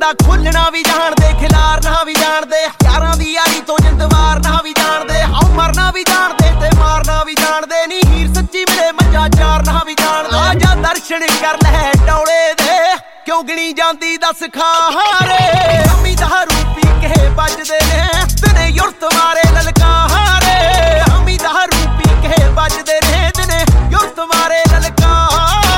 ਮੁੰਡਾ ਖੋਲਣਾ ਵੀ ਜਾਣਦੇ, ਖਿਲਾਰਨਾ ਵੀ ਜਾਣਦੇ, ਯਾਰਾਂ ਦੀ ਯਾਰੀ ਤੋਂ ਜਿੰਦਵਾਰਨਾ ਵੀ ਜਾਣਦੇ, ਆਉ ਮਰਨਾ ਵੀ ਜਾਣਦੇ ਤੇ ਮਾਰਨਾ ਵੀ ਜਾਣਦੇ। ਨੀ ਹੀਰ ਸੱਚੀ ਮਿਲੇ ਮੱਝਾਂ ਚਾਰਨਾ ਵੀ ਜਾਣਦੇ। ਆ ਜਾ ਦਰਸ਼ਨ ਕਰ ਲੈ ਡੌਲੇ ਦੇ, ਕਿਉਂ ਗਿਣੀ ਜਾਂਦੀ ਦੱਸ ਖਾਰੇ। ਅੰਮੀ ਦਾਰੂ ਪੀ ਕੇ ਵੱਜਦੇ ਨੇ ਦਿਨੇ ਯੁਰਤ ਮਾਰੇ ਲਲਕਾਰੇ। ਅੰਮੀ ਦਾਰੂ ਪੀ ਕੇ ਵੱਜਦੇ ਨੇ ਦਿਨੇ ਯੁਰਤ ਮਾਰੇ ਲਲਕਾਰੇ।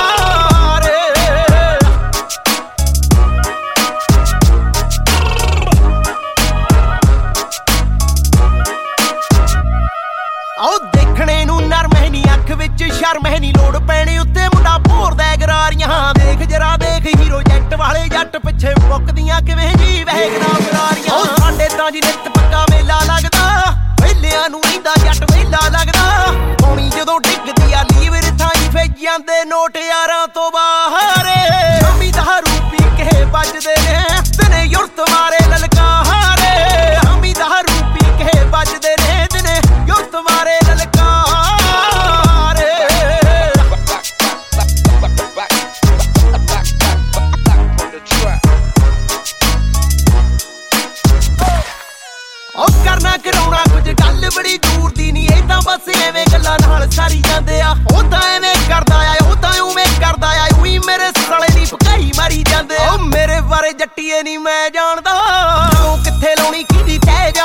ਆਓ ਦੇਖਣੇ ਨੂੰ ਨਰਮ ਹੈ ਨੀ, ਅੱਖ ਵਿੱਚ ਸ਼ਰਮ ਹੈ ਨੀ, ਲੋੜ ਪੈਣੇ ਉੱਤੇ ਮੁੰਡਾ ਭੋਰਦਾ ਗਰਾਰੀਆਂ। ਦੇਖ ਜਰਾ ਦੇਖ ਹੀਰੋ ਜੈਕਟ ਵਾਲੇ ਜੱਟ ਪਿੱਛੇ ਮੁੱਕਦੀਆਂ ਕਿਵੇਂ ਜੀ ਵੈਗਨਾਂ ਗਰਾਰੀਆਂ। ਸਾਡੇ ਤਾਂ ਜੀ ਨਿੱਤ ਪੱਕਾ ਮੇਲਾ ਲੱਗਦਾ, ਵੇਲਿਆਂ ਨੂੰ ਰਹਿੰਦਾ ਜੱਟ ਵੇਲਾ ਲੱਗਦਾ। ਪੌਣੀ ਜਦੋਂ ਡਿੱਗਦੀ ਆ ਲੀਵਰ ਥਾਈ ਫੇਜ ਜਾਂਦੇ ਨੋਟ ਯਾਰਾਂ ਤੋਂ ਬਾਹਰ। ਅੰਮੀ ਦਾਰੂ ਪੀ ਕੇ ਵੱਜਦੇ ਨੇ ਦਿਨੇ ਯੁਰਤ ਮਾਰੇ ਲਲਕਾਰੇ। ਅੰਮੀ ਦਾਰੂ ਪੀ ਕੇ ਵੱਜਦੇ ਨੇ ਦਿਨੇ ਯੁਰਤ ਮਾਰੇ ਲਲਕਾਰੇ। ਉਹ ਕਰਨਾ ਕਰਾਉਣਾ ਕੁਝ ਗੱਲ ਬੜੀ ਦੂਰ ਦੀ ਨੀ, ਇਹ ਤਾਂ ਬਸ ਐਵੇਂ ਗੱਲਾਂ ਨਾਲ ਸਾਰੀ ਜਾਂਦੇ ਆ। ਉਹ ਤਾਂ ਐਵੇਂ ਕਰਦਾ ਆ, ਉਹ ਤਾਂ ਉਵੇਂ ਕਰਦਾ ਆ, ਉਹੀ ਮੇਰੇ ਸਾਲੇ ਦੀ ਭਕਾਈ ਮਾਰੀ ਜਾਂਦੇ ਆ। ਉਹ ਮੇਰੇ ਬਾਰੇ ਜੱਟੀਏ ਨੀ ਮੈਂ ਜਾਣਦਾ, ਉਹ ਕਿੱਥੇ ਲਾਉਣੀ ਕਿਹਦੀ ਤਹਿ